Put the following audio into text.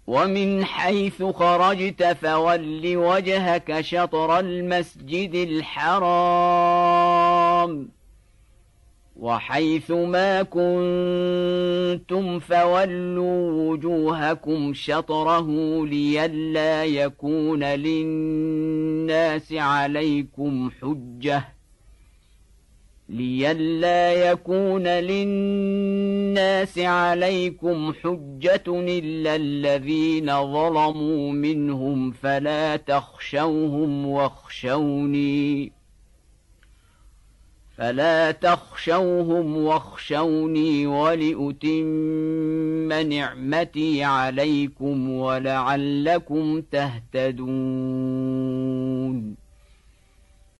ومن حيث خرجت فول وجهك شطر المسجد الحرام وحيث ما كنتم فولوا وجوهكم شطره لئلا يكون للناس عليكم حجة إلا الذين ظلموا منهم فلا تخشوهم واخشوني ولأتم نعمتي عليكم ولعلكم تهتدون